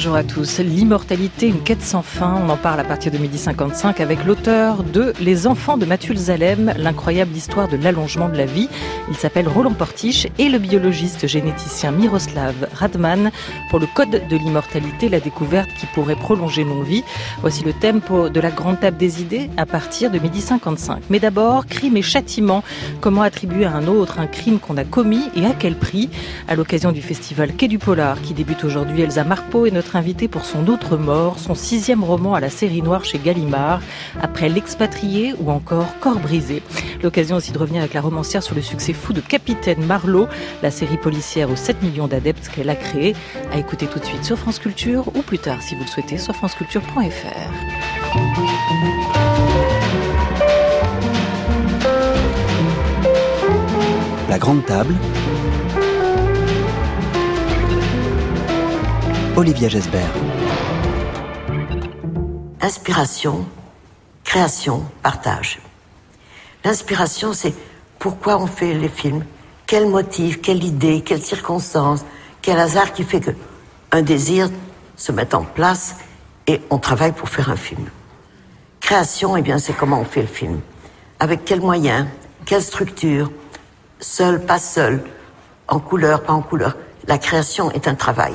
Bonjour à tous. L'immortalité, une quête sans fin. On en parle à partir de 12h55 avec l'auteur de Les enfants de Mathusalem, l'incroyable histoire de l'allongement de la vie. Il s'appelle Roland Portiche et le biologiste généticien Miroslav Radman pour le code de l'immortalité, la découverte qui pourrait prolonger nos vies. Voici le tempo de la grande table des idées à partir de 12h55. Mais d'abord, crime et châtiment. Comment attribuer à un autre un crime qu'on a commis et à quel prix? À l'occasion du festival Quai du Polar qui débute aujourd'hui, Elsa Marpeau est notre invitée pour son autre mort, son 6e roman à la série noire chez Gallimard, après L'expatrié ou encore Corps brisé. L'occasion aussi de revenir avec la romancière sur le succès fou de Capitaine Marlowe, la série policière aux 7 millions d'adeptes qu'elle a créée, à écouter tout de suite sur France Culture ou plus tard si vous le souhaitez sur franceculture.fr. La grande table. Olivia Gesbert. Inspiration, création, partage. L'inspiration, c'est pourquoi on fait les films, quel motif, quelle idée, quelle circonstance, quel hasard qui fait qu'un désir se met en place et on travaille pour faire un film. Création, eh bien, c'est comment on fait le film. Avec quels moyens, quelle structure, seul, pas seul, en couleur, pas en couleur. La création est un travail.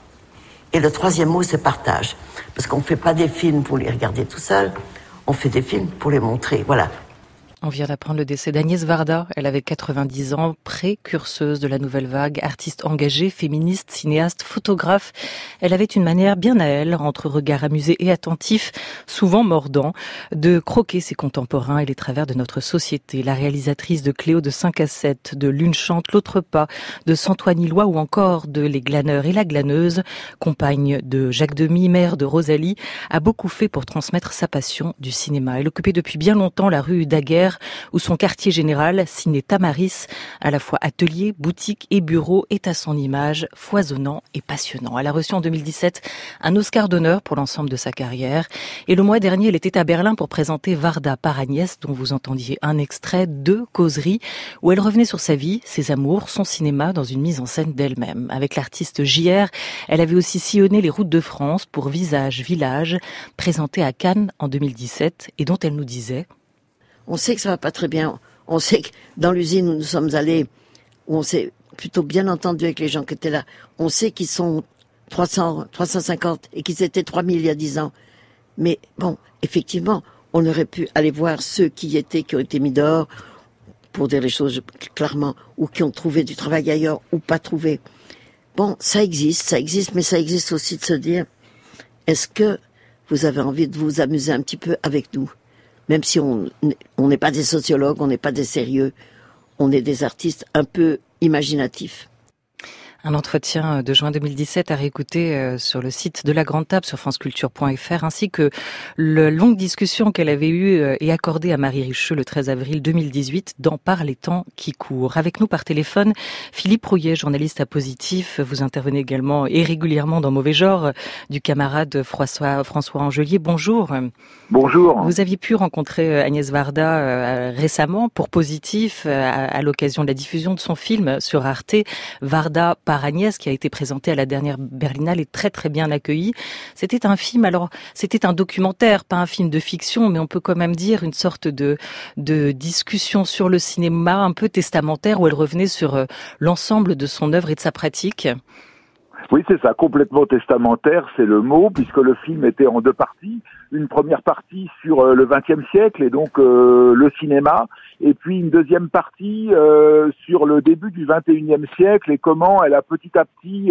Et le troisième mot, c'est partage. Parce qu'on ne fait pas des films pour les regarder tout seul, on fait des films pour les montrer. Voilà. On vient d'apprendre le décès d'Agnès Varda. Elle avait 90 ans, précurseuse de la nouvelle vague, artiste engagée, féministe, cinéaste, photographe. Elle avait une manière bien à elle, entre regard amusé et attentif, souvent mordant, de croquer ses contemporains et les travers de notre société. La réalisatrice de Cléo de 5 à 7, de L'une chante, l'autre pas, de Santoine-Illois ou encore de Les glaneurs et la glaneuse, compagne de Jacques Demy, mère de Rosalie, a beaucoup fait pour transmettre sa passion du cinéma. Elle occupait depuis bien longtemps la rue Daguerre, où son quartier général, Ciné Tamaris, à la fois atelier, boutique et bureau, est à son image, foisonnant et passionnant. Elle a reçu en 2017 un Oscar d'honneur pour l'ensemble de sa carrière. Et le mois dernier, elle était à Berlin pour présenter Varda par Agnès, dont vous entendiez un extrait, 2 causeries, où elle revenait sur sa vie, ses amours, son cinéma, dans une mise en scène d'elle-même. Avec l'artiste JR, elle avait aussi sillonné les routes de France pour Visage, Village, présenté à Cannes en 2017, et dont elle nous disait: On sait que ça va pas très bien. On sait que dans l'usine où nous sommes allés, où on s'est plutôt bien entendu avec les gens qui étaient là, on sait qu'ils sont 300, 350 et qu'ils étaient 3000 il y a 10 ans. Mais bon, effectivement, on aurait pu aller voir ceux qui ont été mis dehors, pour dire les choses clairement, ou qui ont trouvé du travail ailleurs, ou pas trouvé. Bon, ça existe, mais ça existe aussi de se dire, est-ce que vous avez envie de vous amuser un petit peu avec nous? Même si on n'est pas des sociologues, on n'est pas des sérieux, on est des artistes un peu imaginatifs. Un entretien de juin 2017 à réécouter sur le site de la Grande Table sur franceculture.fr, ainsi que la longue discussion qu'elle avait eue et accordée à Marie Richeux le 13 avril 2018 dans Par les temps qui courent. Avec nous par téléphone, Philippe Rouillet, journaliste à Positif. Vous intervenez également et régulièrement dans Mauvais Genre du camarade François Angelier. Bonjour. Bonjour. Vous aviez pu rencontrer Agnès Varda récemment pour Positif à l'occasion de la diffusion de son film sur Arte, Varda par Agnès, qui a été présenté à la dernière Berlinale et très très bien accueilli. C'était un film, alors c'était un documentaire, pas un film de fiction, mais on peut quand même dire une sorte de discussion sur le cinéma un peu testamentaire où elle revenait sur l'ensemble de son œuvre et de sa pratique. Oui, c'est ça, complètement testamentaire, c'est le mot, puisque le film était en 2 parties. Une première partie sur le XXe siècle et donc le cinéma, et puis une deuxième partie sur le début du XXIe siècle et comment elle a petit à petit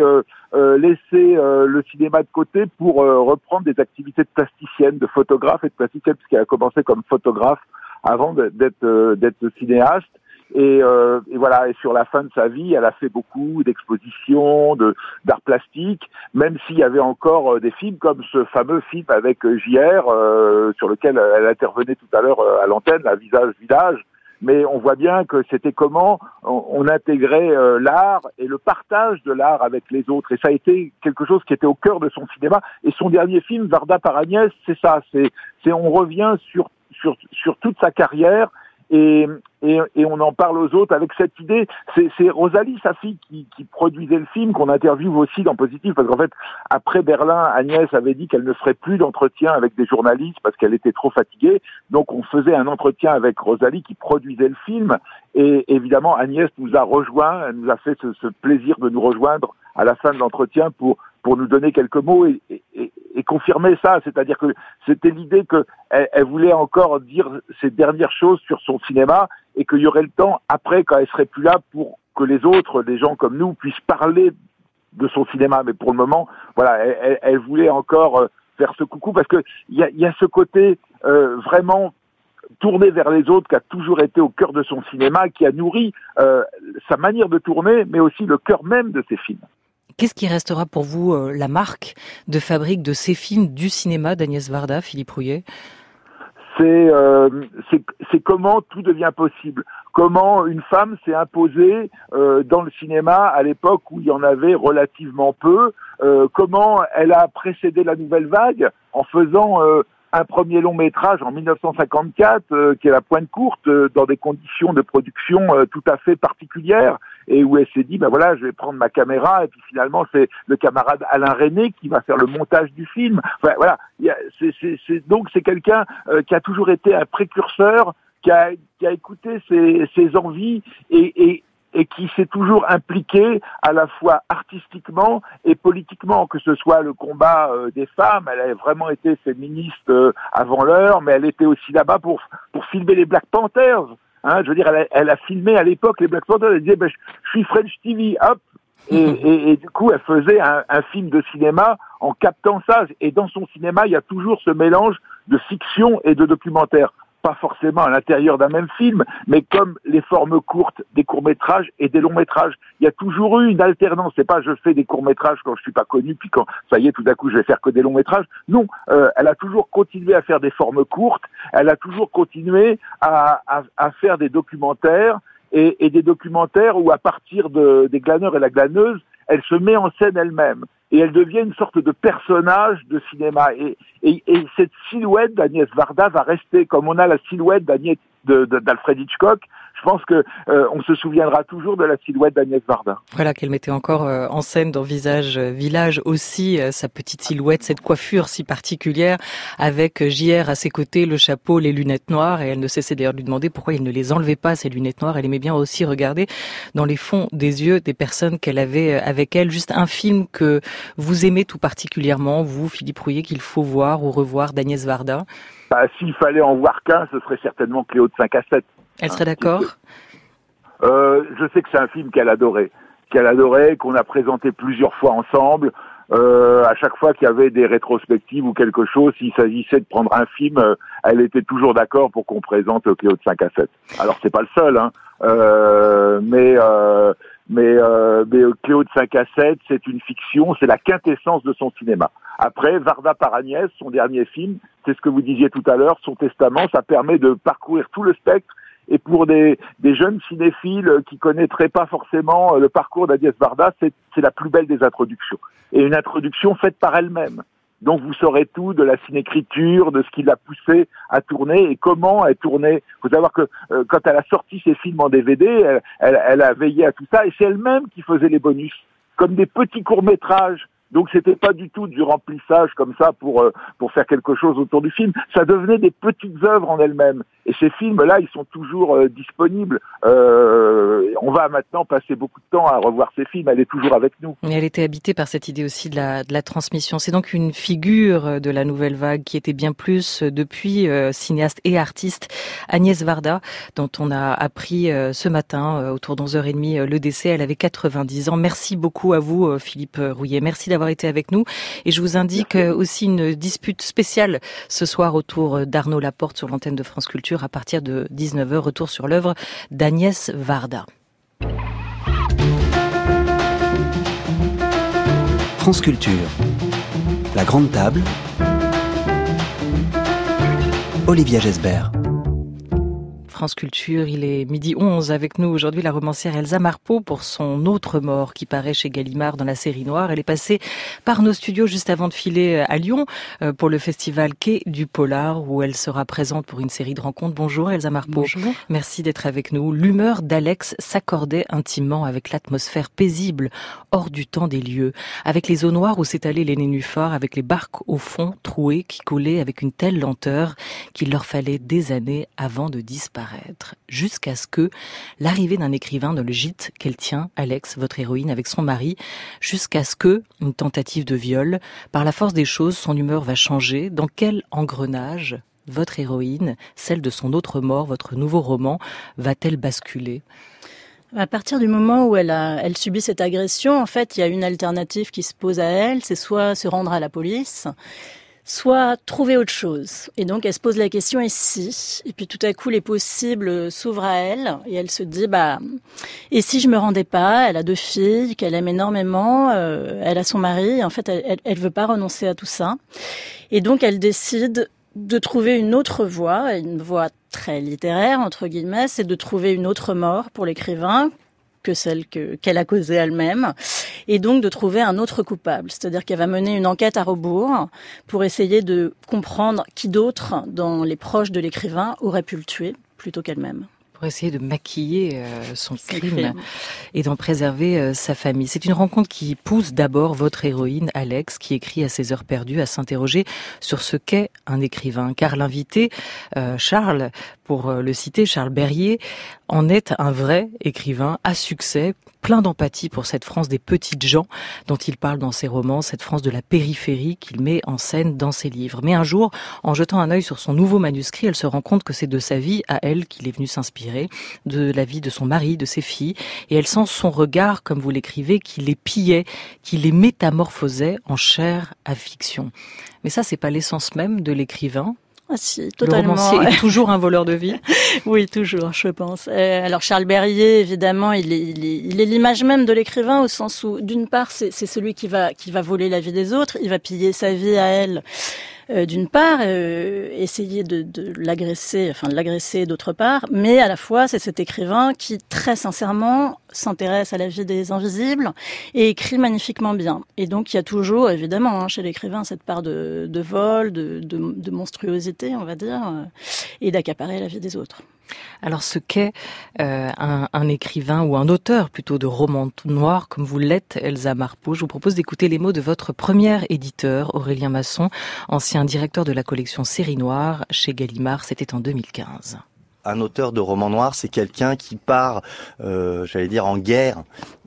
laissé le cinéma de côté pour reprendre des activités de plasticienne, de photographe et de plasticienne, puisqu'elle a commencé comme photographe avant d'être cinéaste. Et voilà, et sur la fin de sa vie, elle a fait beaucoup d'expositions, d'art plastique, même s'il y avait encore des films comme ce fameux film avec JR, sur lequel elle intervenait tout à l'heure à l'antenne, la Visage, Village. Mais on voit bien que c'était comment on intégrait l'art et le partage de l'art avec les autres. Et ça a été quelque chose qui était au cœur de son cinéma. Et son dernier film, Varda par Agnès, c'est ça. C'est on revient sur toute sa carrière. et on en parle aux autres avec cette idée. C'est Rosalie, sa fille, qui produisait le film, qu'on interviewe aussi dans Positif, parce qu'en fait, après Berlin, Agnès avait dit qu'elle ne ferait plus d'entretien avec des journalistes parce qu'elle était trop fatiguée. Donc on faisait un entretien avec Rosalie qui produisait le film, et évidemment Agnès nous a rejoints, elle nous a fait ce plaisir de nous rejoindre à la fin de l'entretien pour nous donner quelques mots et confirmer ça, c'est-à-dire que c'était l'idée qu'elle voulait encore dire ces dernières choses sur son cinéma et qu'il y aurait le temps après, quand elle serait plus là, pour que les autres, des gens comme nous, puissent parler de son cinéma. Mais pour le moment, voilà, elle voulait encore faire ce coucou, parce que il y a ce côté vraiment tourné vers les autres qui a toujours été au cœur de son cinéma, qui a nourri sa manière de tourner, mais aussi le cœur même de ses films. Qu'est-ce qui restera pour vous la marque de fabrique de ces films du cinéma d'Agnès Varda, Philippe Rouillet ? C'est comment tout devient possible. Comment une femme s'est imposée dans le cinéma à l'époque où il y en avait relativement peu. Comment elle a précédé la nouvelle vague en faisant un premier long métrage en 1954 qui est La Pointe Courte, dans des conditions de production tout à fait particulières, et où elle s'est dit ben voilà, je vais prendre ma caméra, et puis finalement c'est le camarade Alain René qui va faire le montage du film. Enfin, voilà, donc c'est quelqu'un qui a toujours été un précurseur, qui a écouté ses envies et qui s'est toujours impliqué à la fois artistiquement et politiquement, que ce soit le combat des femmes. Elle a vraiment été féministe avant l'heure, mais elle était aussi là-bas pour filmer les Black Panthers. Hein, je veux dire, elle a filmé à l'époque les Black Panthers. Elle disait, je suis French TV, hop. Et du coup, elle faisait un film de cinéma en captant ça. Et dans son cinéma, il y a toujours ce mélange de fiction et de documentaire. Pas forcément à l'intérieur d'un même film, mais comme les formes courtes, des courts-métrages et des longs-métrages. Il y a toujours eu une alternance. C'est pas je fais des courts-métrages quand je suis pas connu, puis quand ça y est, tout d'un coup, je vais faire que des longs-métrages. Non, elle a toujours continué à faire des formes courtes. Elle a toujours continué à faire des documentaires et des documentaires où, à partir des glaneurs et la glaneuse, elle se met en scène elle-même. Et elle devient une sorte de personnage de cinéma. Et cette silhouette d'Agnès Varda va rester, comme on a la silhouette d'Alfred Hitchcock. Je pense que on se souviendra toujours de la silhouette d'Agnès Varda. Voilà, qu'elle mettait encore en scène dans Village aussi, sa petite silhouette, cette coiffure si particulière, avec JR à ses côtés, le chapeau, les lunettes noires, et elle ne cessait d'ailleurs de lui demander pourquoi il ne les enlevait pas, ces lunettes noires. Elle aimait bien aussi regarder dans les fonds des yeux des personnes qu'elle avait avec elle. Juste un film que vous aimez tout particulièrement, vous, Philippe Rouillet, qu'il faut voir ou revoir d'Agnès Varda? S'il fallait en voir qu'un, ce serait certainement Cléo de 5 à 7. Elle serait d'accord? Je sais que c'est un film qu'elle adorait, qu'on a présenté plusieurs fois ensemble. À chaque fois qu'il y avait des rétrospectives ou quelque chose, s'il s'agissait de prendre un film, elle était toujours d'accord pour qu'on présente Cléo de 5 à 7. Alors c'est pas le seul, hein, mais Cléo de 5 à 7, c'est une fiction, c'est la quintessence de son cinéma. Après, Varda par Agnès, son dernier film, c'est ce que vous disiez tout à l'heure, son testament, ça permet de parcourir tout le spectre. Et pour des jeunes cinéphiles qui connaîtraient pas forcément le parcours d'Agnès Varda, c'est la plus belle des introductions. Et une introduction faite par elle-même. Donc vous saurez tout de la cinécriture, de ce qui l'a poussée à tourner et comment elle tournait. Il faut savoir que quand elle a sorti ses films en DVD, elle a veillé à tout ça, et c'est elle-même qui faisait les bonus, comme des petits courts-métrages. Donc c'était pas du tout du remplissage comme ça pour faire quelque chose autour du film. Ça devenait des petites œuvres en elles-mêmes. Et ces films-là, ils sont toujours disponibles. On va maintenant passer beaucoup de temps à revoir ces films. Elle est toujours avec nous. Et elle était habitée par cette idée aussi de la transmission. C'est donc une figure de la nouvelle vague qui était bien plus depuis cinéaste et artiste, Agnès Varda, dont on a appris ce matin autour d'11h30 le décès. Elle avait 90 ans. Merci beaucoup à vous, Philippe Rouillet. Merci d'avoir été avec nous. Et je vous indique aussi une dispute spéciale ce soir autour d'Arnaud Laporte sur l'antenne de France Culture à partir de 19h. Retour sur l'œuvre d'Agnès Varda. France Culture. La grande table. Olivia Gesbert. France Culture. Il est 12h11 avec nous aujourd'hui la romancière Elsa Marpeau pour son autre mort qui paraît chez Gallimard dans la série noire. Elle est passée par nos studios juste avant de filer à Lyon pour le festival Quai du Polar où elle sera présente pour une série de rencontres. Bonjour Elsa Marpeau. Bonjour. Merci d'être avec nous. L'humeur d'Alex s'accordait intimement avec l'atmosphère paisible, hors du temps des lieux, avec les eaux noires où s'étalaient les nénuphars, avec les barques au fond trouées qui coulaient avec une telle lenteur qu'il leur fallait des années avant de disparaître. Jusqu'à ce que l'arrivée d'un écrivain dans le gîte qu'elle tient, Alex, votre héroïne, avec son mari, jusqu'à ce que, une tentative de viol, par la force des choses, son humeur va changer. Dans quel engrenage votre héroïne, celle de son autre mort, votre nouveau roman, va-t-elle basculer ? À partir du moment où elle subit cette agression, en fait, il y a une alternative qui se pose à elle, c'est soit se rendre à la police, soit trouver autre chose. Et donc, elle se pose la question, et si ? Et puis, tout à coup, les possibles s'ouvrent à elle, et elle se dit, et si je me rendais pas ? Elle a 2 filles qu'elle aime énormément, elle a son mari, en fait, elle veut pas renoncer à tout ça. Et donc, elle décide de trouver une autre voie, une voie très littéraire, entre guillemets, c'est de trouver une autre mort pour l'écrivain que celle qu'elle a causée elle-même, et donc de trouver un autre coupable. C'est-à-dire qu'elle va mener une enquête à rebours pour essayer de comprendre qui d'autre, dans les proches de l'écrivain, aurait pu le tuer plutôt qu'elle-même. Pour essayer de maquiller son crime et d'en préserver sa famille. C'est une rencontre qui pousse d'abord votre héroïne, Alex, qui écrit à ses heures perdues, à s'interroger sur ce qu'est un écrivain. Car l'invité, Charles, pour le citer, Charles Berryer, en est un vrai écrivain à succès, plein d'empathie pour cette France des petites gens dont il parle dans ses romans, cette France de la périphérie qu'il met en scène dans ses livres. Mais un jour, en jetant un œil sur son nouveau manuscrit, elle se rend compte que c'est de sa vie à elle qu'il est venu s'inspirer, de la vie de son mari, de ses filles, et elle sent son regard, comme vous l'écrivez, qui les pillait, qui les métamorphosait en chair à fiction. Mais ça, c'est pas l'essence même de l'écrivain. Ah si, totalement. Le romancier est toujours un voleur de vie. Oui, toujours, je pense. Alors Charles Berryer, évidemment, il est l'image même de l'écrivain au sens où, d'une part, c'est celui qui va voler la vie des autres, il va piller sa vie à elle. D'une part, essayer de l'agresser d'autre part, mais à la fois, c'est cet écrivain qui, très sincèrement, s'intéresse à la vie des invisibles et écrit magnifiquement bien. Et donc, il y a toujours, évidemment, chez l'écrivain, cette part de vol, de monstruosité, on va dire, et d'accaparer la vie des autres. Alors ce qu'est un écrivain ou un auteur plutôt de romans noirs comme vous l'êtes, Elsa Marpeau, je vous propose d'écouter les mots de votre premier éditeur, Aurélien Masson, ancien directeur de la collection Série Noire chez Gallimard, c'était en 2015. Un auteur de romans noirs, c'est quelqu'un qui part, en guerre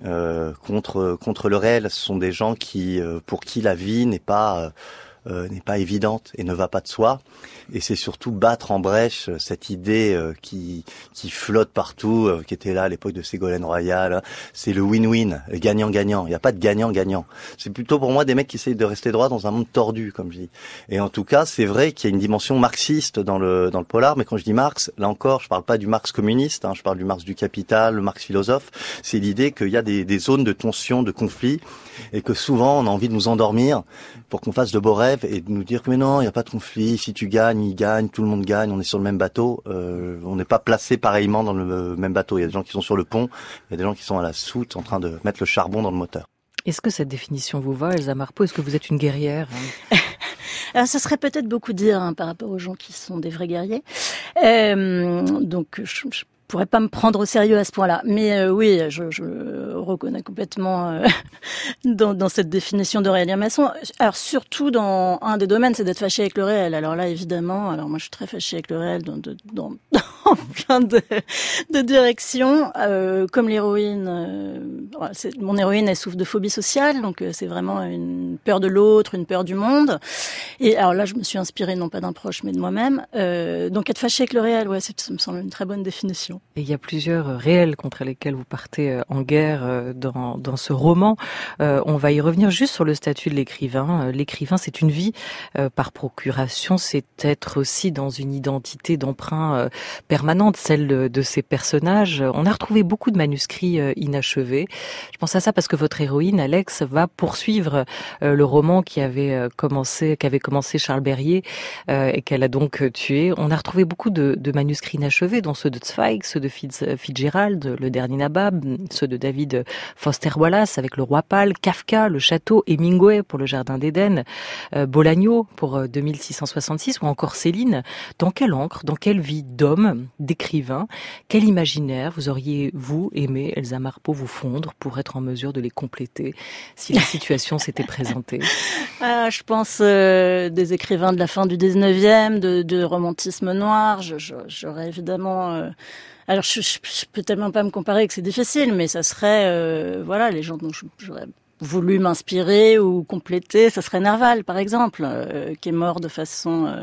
contre le réel. Ce sont des gens pour qui la vie n'est pas évidente et ne va pas de soi. Et c'est surtout battre en brèche cette idée qui flotte partout, qui était là à l'époque de Ségolène Royal. C'est le win-win, le gagnant-gagnant. Il n'y a pas de gagnant-gagnant. C'est plutôt pour moi des mecs qui essayent de rester droit dans un monde tordu, comme je dis. Et en tout cas, c'est vrai qu'il y a une dimension marxiste dans le polar, mais quand je dis Marx, là encore, je parle pas du Marx communiste, je parle du Marx du capital, le Marx philosophe. C'est l'idée qu'il y a des zones de tension, de conflit, et que souvent on a envie de nous endormir pour qu'on fasse de beaux rêves et de nous dire que mais non, il n'y a pas de conflit, si tu gagnes, il gagne, tout le monde gagne, on est sur le même bateau, on n'est pas placé pareillement dans le même bateau. Il y a des gens qui sont sur le pont, il y a des gens qui sont à la soute en train de mettre le charbon dans le moteur. Est-ce que cette définition vous va, Elsa Marpeau ? Est-ce que vous êtes une guerrière ? Alors, ça serait peut-être beaucoup dire par rapport aux gens qui sont des vrais guerriers. Donc, je pourrais pas me prendre au sérieux à ce point-là. Mais oui, je reconnais complètement dans cette définition d'Aurélien Masson. Alors surtout dans un des domaines, c'est d'être fâché avec le réel. Alors là, évidemment, moi je suis très fâchée avec le réel dans plein de directions. Comme l'héroïne, mon héroïne, elle souffre de phobie sociale, donc c'est vraiment une peur de l'autre, une peur du monde. Et alors là, je me suis inspirée non pas d'un proche, mais de moi-même. Donc être fâché avec le réel, ouais, ça me semble une très bonne définition. Et il y a plusieurs réels contre lesquels vous partez en guerre dans ce roman. On va y revenir juste sur le statut de l'écrivain. L'écrivain, c'est une vie par procuration, c'est être aussi dans une identité d'emprunt permanent permanente, celle de ces personnages. On a retrouvé beaucoup de manuscrits inachevés. Je pense à ça parce que votre héroïne, Alex, va poursuivre le roman qu'avait commencé Charles Berrier et qu'elle a donc tué. On a retrouvé beaucoup de manuscrits inachevés, dont ceux de Zweig, ceux de Fitzgerald, le dernier Nabab, ceux de David Foster Wallace avec le Roi Pâle, Kafka, le Château, Hemingway pour le Jardin d'Éden, Bolaño pour 2666 ou encore Céline. Dans quelle encre, dans quelle vie d'homme, d'écrivain, quel imaginaire vous auriez, vous, aimé, Elsa Marpeau, vous fondre pour être en mesure de les compléter si la situation s'était présentée? Je pense des écrivains de la fin du 19e, de romantisme noir. J'aurais évidemment... Alors, je peux tellement pas me comparer que c'est difficile, mais ça serait, voilà, les gens dont j'aurais voulu m'inspirer ou compléter, ça serait Nerval, par exemple, qui est mort de façon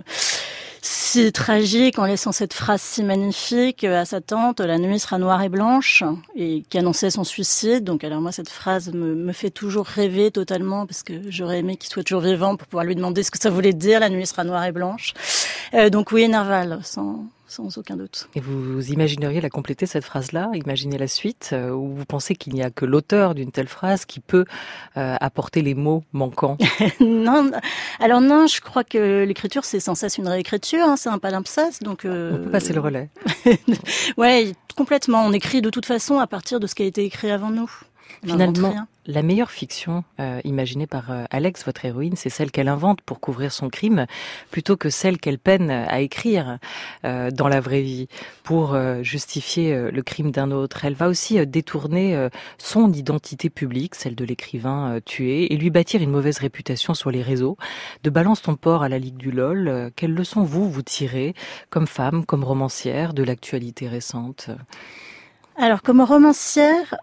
si tragique en laissant cette phrase si magnifique à sa tante, la nuit sera noire et blanche, et qui annonçait son suicide. Donc, alors moi, cette phrase me fait toujours rêver totalement, parce que j'aurais aimé qu'il soit toujours vivant pour pouvoir lui demander ce que ça voulait dire, la nuit sera noire et blanche. Donc oui, Nerval, sans aucun doute. Et vous imagineriez la compléter, cette phrase-là? Imaginez la suite, ou vous pensez qu'il n'y a que l'auteur d'une telle phrase qui peut apporter les mots manquants? Non, alors non, je crois que l'écriture, c'est sans cesse une réécriture, hein, c'est un palimpseste, donc... On peut passer le relais. Ouais, complètement. On écrit de toute façon à partir de ce qui a été écrit avant nous. Finalement, la meilleure fiction imaginée par Alex, votre héroïne, c'est celle qu'elle invente pour couvrir son crime, plutôt que celle qu'elle peine à écrire dans la vraie vie pour justifier le crime d'un autre. Elle va aussi détourner son identité publique, celle de l'écrivain tué, et lui bâtir une mauvaise réputation sur les réseaux. De Balance ton porc à la Ligue du LOL, quelles leçons vous tirez, comme femme, comme romancière, de l'actualité récente ? Alors, comme romancière,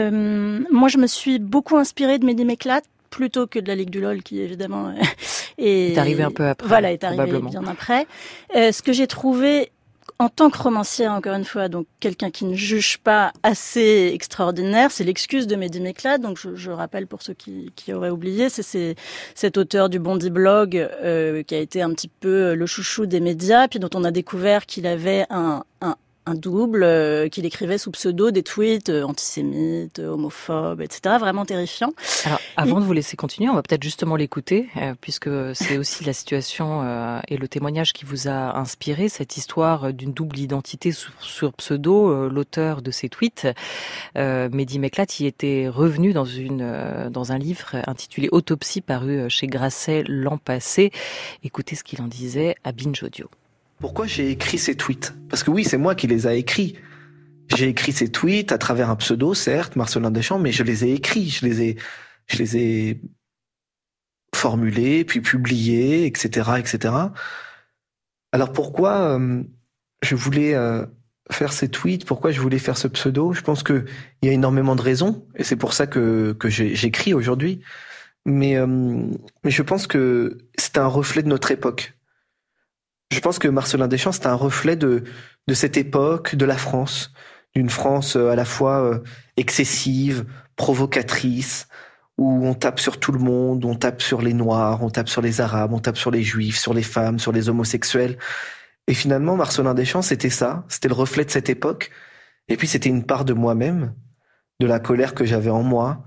moi, je me suis beaucoup inspirée de Mehdi Meklat, plutôt que de la Ligue du LOL, qui évidemment est arrivé un peu après. Voilà, est arrivé bien après. Ce que j'ai trouvé en tant que romancière, encore une fois, donc quelqu'un qui ne juge pas, assez extraordinaire, c'est L'excuse de Mehdi Meklat. Donc je rappelle pour ceux qui auraient oublié, c'est cet auteur du Bondi Blog qui a été un petit peu le chouchou des médias, puis dont on a découvert qu'il avait un double, qu'il écrivait sous pseudo des tweets antisémites, homophobes, etc. Vraiment terrifiant. Alors, avant de vous laisser continuer, on va peut-être justement l'écouter, puisque c'est aussi la situation et le témoignage qui vous a inspiré, cette histoire d'une double identité sur pseudo. L'auteur de ces tweets, Mehdi Meklat, y était revenu dans un livre intitulé Autopsie, paru chez Grasset l'an passé. Écoutez ce qu'il en disait à Binge Audio. Pourquoi j'ai écrit ces tweets? Parce que oui, c'est moi qui les ai écrits. J'ai écrit ces tweets à travers un pseudo, certes, Marcelin Deschamps, mais je les ai écrits, je les ai formulés, puis publiés, etc., etc. Alors pourquoi je voulais faire ces tweets? Pourquoi je voulais faire ce pseudo? Je pense que il y a énormément de raisons, et c'est pour ça que j'écris aujourd'hui. Mais je pense que c'est un reflet de notre époque. Je pense que Marcelin Deschamps, c'est un reflet de cette époque, de la France, d'une France à la fois excessive, provocatrice, où on tape sur tout le monde, on tape sur les Noirs, on tape sur les Arabes, on tape sur les Juifs, sur les femmes, sur les homosexuels. Et finalement, Marcelin Deschamps, c'était ça, c'était le reflet de cette époque. Et puis c'était une part de moi-même, de la colère que j'avais en moi,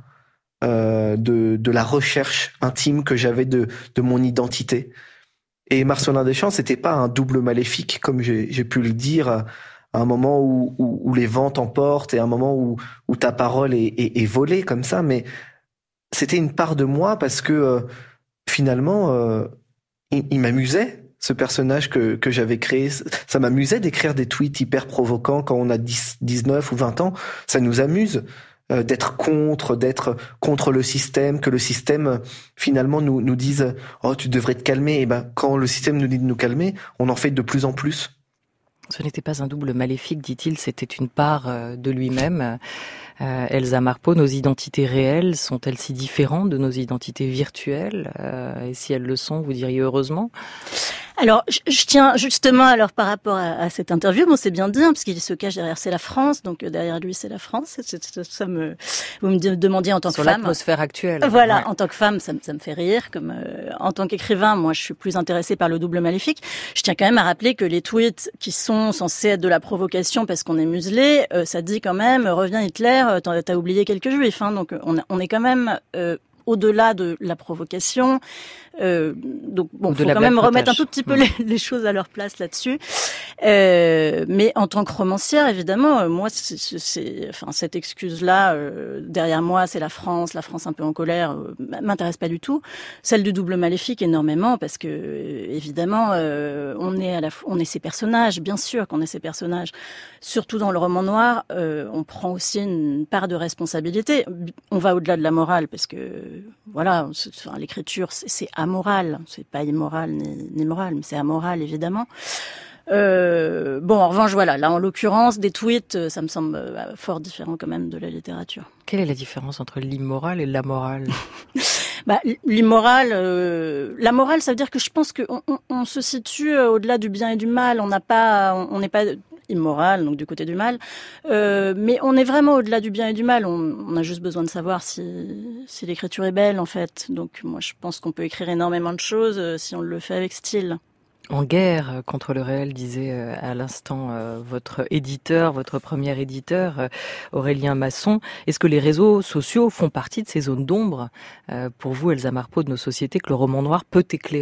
de la recherche intime que j'avais de mon identité. Et Marcelin Deschamps, c'était pas un double maléfique, comme j'ai pu le dire, à un moment où les vents t'emportent et à un moment où ta parole est volée comme ça, mais c'était une part de moi parce que finalement, il m'amusait, ce personnage que j'avais créé. Ça m'amusait d'écrire des tweets hyper provocants quand on a 19 ou 20 ans. Ça nous amuse d'être contre le système, que le système finalement nous dise oh tu devrais te calmer. Et ben quand le système nous dit de nous calmer, on en fait de plus en plus. Ce n'était pas un double maléfique, dit-il, c'était une part de lui-même. Elsa Marpeau, nos identités réelles sont-elles si différentes de nos identités virtuelles? Et si elles le sont, vous diriez heureusement? Alors, je tiens justement, alors par rapport à cette interview, bon, c'est bien dit, parce qu'il se cache derrière c'est la France, donc derrière lui c'est la France. Vous me demandiez en tant que femme. Sur l'atmosphère actuelle. Voilà, ouais. En tant que femme, ça me fait rire. Comme en tant qu'écrivain, moi, je suis plus intéressée par le double maléfique. Je tiens quand même à rappeler que les tweets qui sont censés être de la provocation parce qu'on est muselé, ça dit quand même reviens Hitler, t'as oublié quelques juifs. Hein, donc on est quand même au-delà de la provocation. Donc bon, faut quand même remettre un tout petit peu les choses à leur place là-dessus. Mais en tant que romancière, évidemment, moi, enfin cette excuse-là derrière moi, c'est la France un peu en colère, m'intéresse pas du tout. Celle du double maléfique énormément parce que évidemment, on est ces personnages, bien sûr qu'on est ces personnages. Surtout dans le roman noir, on prend aussi une part de responsabilité. On va au-delà de la morale parce que voilà, enfin, l'écriture c'est amoral, c'est pas immoral ni moral, mais c'est amoral évidemment. Bon, en revanche, voilà, là en l'occurrence, des tweets, ça me semble fort différent quand même de la littérature. Quelle est la différence entre l'immoral et la morale? L'immoral, la morale, ça veut dire que je pense qu'on se situe au-delà du bien et du mal. On n'est pas immoral, donc du côté du mal, mais on est vraiment au-delà du bien et du mal. On a juste besoin de savoir si l'écriture est belle, en fait. Donc moi, je pense qu'on peut écrire énormément de choses si on le fait avec style. En guerre contre le réel, disait à l'instant votre premier éditeur, Aurélien Masson. Est-ce que les réseaux sociaux font partie de ces zones d'ombre pour vous, Elsa Marpeau, de nos sociétés, que le roman noir peut éclairer ?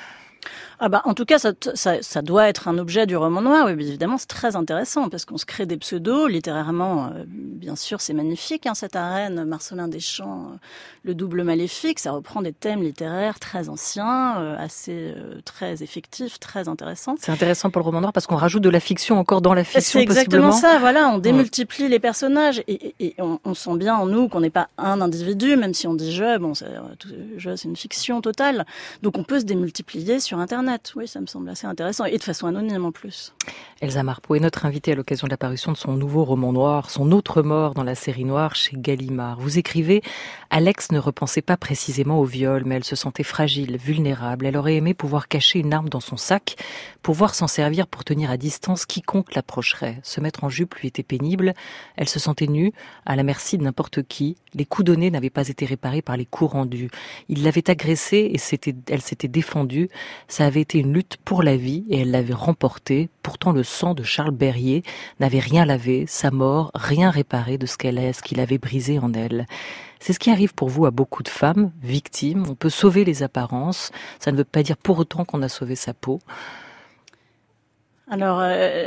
En tout cas, ça doit être un objet du roman noir. Oui, évidemment, c'est très intéressant parce qu'on se crée des pseudos. Littérairement, bien sûr, c'est magnifique, hein, cette arène. Marcellin Deschamps, le double maléfique, ça reprend des thèmes littéraires très anciens, très effectifs, très intéressants. C'est intéressant pour le roman noir parce qu'on rajoute de la fiction encore dans la fiction, c'est exactement possiblement. Ça, voilà. On démultiplie les personnages et on sent bien en nous qu'on n'est pas un individu, même si on dit je. Bon, je, c'est une fiction totale. Donc on peut se démultiplier sur Internet. Oui, ça me semble assez intéressant et de façon anonyme en plus. Elsa Marpeau est notre invitée à l'occasion de la parution de son nouveau roman noir, Son autre mort dans la série noire chez Gallimard. Vous écrivez « Alex ne repensait pas précisément au viol, mais elle se sentait fragile, vulnérable. Elle aurait aimé pouvoir cacher une arme dans son sac, pouvoir s'en servir pour tenir à distance quiconque l'approcherait. Se mettre en jupe lui était pénible. Elle se sentait nue, à la merci de n'importe qui. Les coups donnés n'avaient pas été réparés par les coups rendus. Il l'avait agressée et elle s'était défendue. Ça avait été une lutte pour la vie et elle l'avait remportée. Pourtant, le sang de Charles Berryer n'avait rien lavé, sa mort, rien réparé de ce qu'il avait brisé en elle. C'est ce qui arrive pour vous à beaucoup de femmes, victimes. On peut sauver les apparences. Ça ne veut pas dire pour autant qu'on a sauvé sa peau. Alors,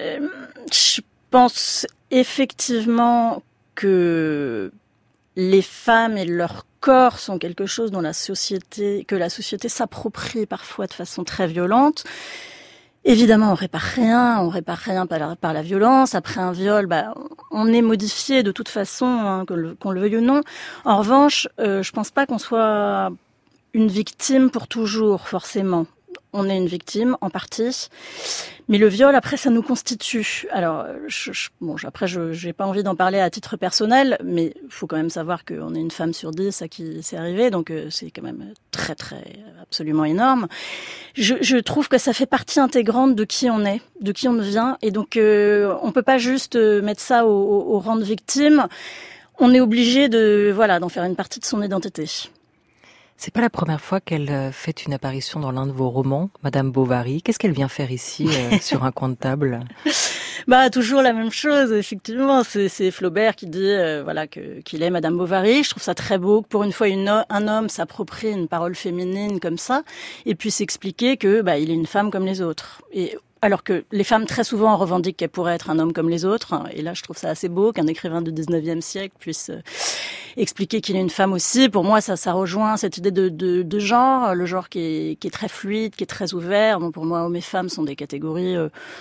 je pense effectivement que les femmes et leur corps sont quelque chose dont la société s'approprie parfois de façon très violente. Évidemment, on répare rien par la violence. Après un viol, on est modifié de toute façon, hein, qu'on le veuille ou non. En revanche, je pense pas qu'on soit une victime pour toujours, forcément. On est une victime, en partie. Mais le viol, après, ça nous constitue. Alors, après, j'ai pas envie d'en parler à titre personnel, mais il faut quand même savoir qu'on est une femme sur 10 à qui c'est arrivé, donc c'est quand même très, très, absolument énorme. Je trouve que ça fait partie intégrante de qui on est, de qui on devient, et donc on peut pas juste mettre ça au rang de victime. On est obligé d'en faire une partie de son identité. C'est pas la première fois qu'elle fait une apparition dans l'un de vos romans, Madame Bovary. Qu'est-ce qu'elle vient faire ici, sur un coin de table ? Toujours la même chose, effectivement. C'est Flaubert qui dit, qu'il est Madame Bovary. Je trouve ça très beau que pour une fois un homme s'approprie une parole féminine comme ça et puisse expliquer que, il est une femme comme les autres. Alors que les femmes, très souvent, revendiquent qu'elles pourraient être un homme comme les autres. Et là, je trouve ça assez beau qu'un écrivain du 19e siècle puisse expliquer qu'il est une femme aussi. Pour moi, ça rejoint cette idée de genre, le genre qui est très fluide, qui est très ouvert. Bon, pour moi, hommes et femmes sont des catégories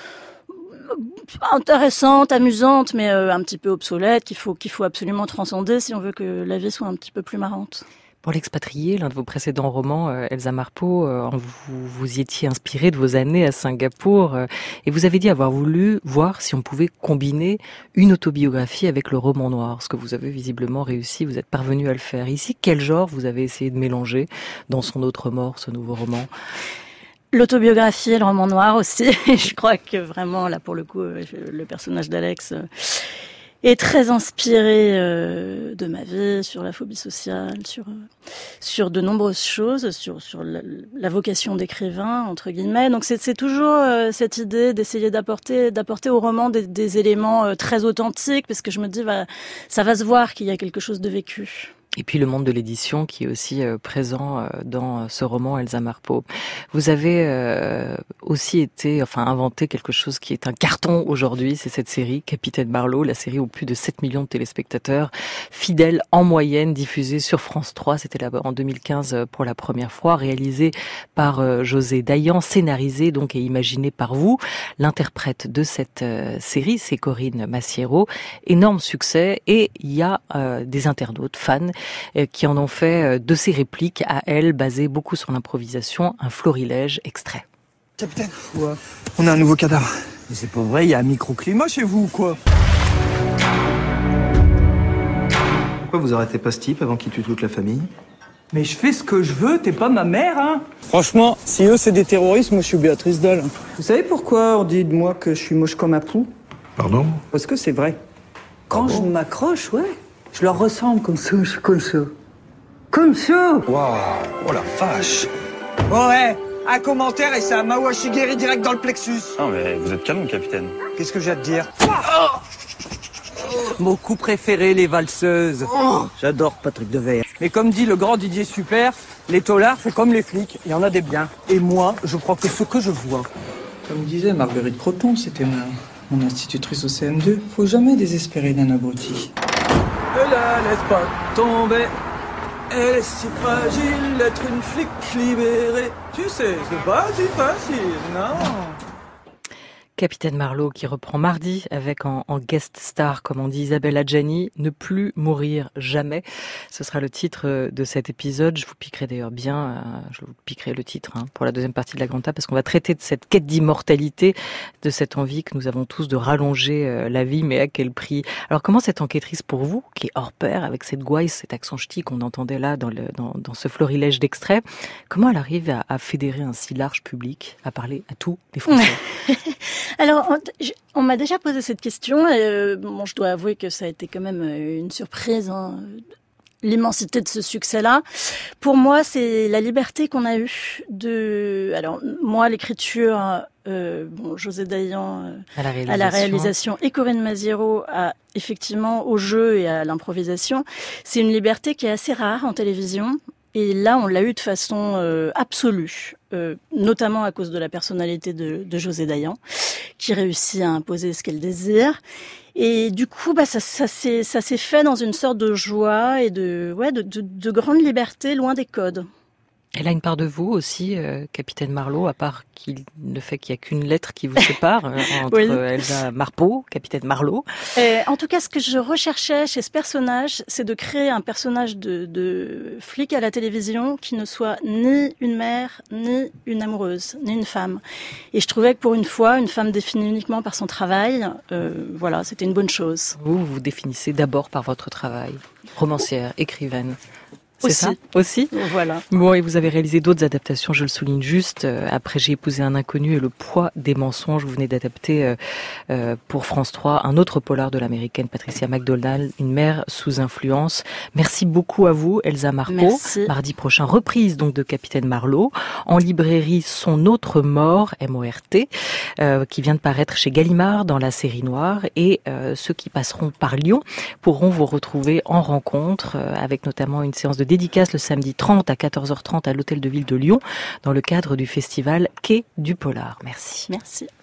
intéressantes, amusantes, mais un petit peu obsolètes, qu'il faut absolument transcender si on veut que la vie soit un petit peu plus marrante. Pour L'Expatrié, l'un de vos précédents romans, Elsa Marpeau, vous y étiez inspirée de vos années à Singapour et vous avez dit avoir voulu voir si on pouvait combiner une autobiographie avec le roman noir, ce que vous avez visiblement réussi, vous êtes parvenu à le faire. Ici, quel genre vous avez essayé de mélanger dans Son autre mort, ce nouveau roman ? L'autobiographie et le roman noir aussi. Je crois que vraiment, là, pour le coup, le personnage d'Alex est très inspiré de ma vie, sur la phobie sociale, sur de nombreuses choses, sur la vocation d'écrivain, entre guillemets. Donc c'est toujours cette idée d'essayer d'apporter au roman des éléments très authentiques, parce que je me dis, ça va se voir qu'il y a quelque chose de vécu. Et puis le monde de l'édition qui est aussi présent dans ce roman Elsa Marpeau. Vous avez aussi inventé quelque chose qui est un carton aujourd'hui, c'est cette série Capitaine Marlowe, la série aux plus de 7 millions de téléspectateurs, fidèles en moyenne, diffusée sur France 3, c'était là en 2015 pour la première fois, réalisée par José Dayan, scénarisée donc et imaginée par vous. L'interprète de cette série, c'est Corinne Massiero. Énorme succès, et il y a des internautes, fans, qui en ont fait de ces répliques à elle, basées beaucoup sur l'improvisation, un florilège extrait. Capitaine, ouais. On a un nouveau cadavre. Mais c'est pas vrai, il y a un microclimat chez vous ou quoi? Pourquoi vous arrêtez pas ce type avant qu'il tue toute la famille? Mais je fais ce que je veux, t'es pas ma mère, hein? Franchement, si eux c'est des terroristes, moi je suis Béatrice Dalle. Vous savez pourquoi on dit de moi que je suis moche comme un pou? Pardon? Parce que c'est vrai. Quand je m'accroche, ouais, je leur ressemble comme ça, je suis comme ça. Comme ça! Waouh! Oh la vache! Ouais, un commentaire et ça Mawa Shigeri direct dans le plexus. Non mais vous êtes canon, capitaine. Qu'est-ce que j'ai à te dire? Mon coup préféré, les valseuses. J'adore Patrick Devers. Mais comme dit le grand Didier Super, les taulards, c'est comme les flics, il y en a des biens. Et moi, je crois que ce que je vois. Comme disait Marguerite Croton, c'était mon institutrice au CM2, faut jamais désespérer d'un abruti. Ne la laisse pas tomber, elle est si fragile d'être une flic libérée. Tu sais, c'est pas si facile, non? Capitaine Marlowe qui reprend mardi avec en guest star, comme on dit, Isabelle Adjani, Ne plus mourir jamais. Ce sera le titre de cet épisode. Je vous piquerai d'ailleurs je vous piquerai le titre pour la deuxième partie de la Grande Table, parce qu'on va traiter de cette quête d'immortalité, de cette envie que nous avons tous de rallonger la vie, mais à quel prix? Alors comment cette enquêtrice pour vous, qui est hors pair, avec cette gouaille, cet accent ch'ti qu'on entendait là dans ce florilège d'extraits, comment elle arrive à fédérer un si large public, à parler à tous les Français? Alors, on m'a déjà posé cette question. Je dois avouer que ça a été quand même une surprise, l'immensité de ce succès-là. Pour moi, c'est la liberté qu'on a eue Alors, moi, l'écriture, José Dayan à la réalisation et Corinne Maziero effectivement au jeu et à l'improvisation. C'est une liberté qui est assez rare en télévision. Et là, on l'a eu de façon absolue, notamment à cause de la personnalité de José Dayan, qui réussit à imposer ce qu'elle désire. Et du coup, ça s'est fait dans une sorte de joie et de grande liberté, loin des codes. Elle a une part de vous aussi, Capitaine Marlowe, à part le fait qu'il n'y a qu'une lettre qui vous sépare entre oui. Elsa Marpeau, Capitaine Marlowe. En tout cas, ce que je recherchais chez ce personnage, c'est de créer un personnage de flic à la télévision qui ne soit ni une mère, ni une amoureuse, ni une femme. Et je trouvais que pour une fois, une femme définie uniquement par son travail, c'était une bonne chose. Vous vous définissez d'abord par votre travail, romancière, écrivaine. C'est aussi. Ça aussi. Voilà. Bon, et vous avez réalisé d'autres adaptations, je le souligne juste. Après J'ai épousé un inconnu et Le poids des mensonges, vous venez d'adapter pour France 3 un autre polar de l'américaine Patricia McDonald, Une mère sous influence. Merci beaucoup à vous, Elsa Marpeau. Merci. Mardi prochain, reprise donc de Capitaine Marlowe. En librairie, Son autre mort, M-O-R-T, qui vient de paraître chez Gallimard dans la série noire. Et ceux qui passeront par Lyon pourront vous retrouver en rencontre avec notamment une séance de dédicace le samedi 30 à 14h30 à l'Hôtel de Ville de Lyon dans le cadre du festival Quai du Polar. Merci. Merci.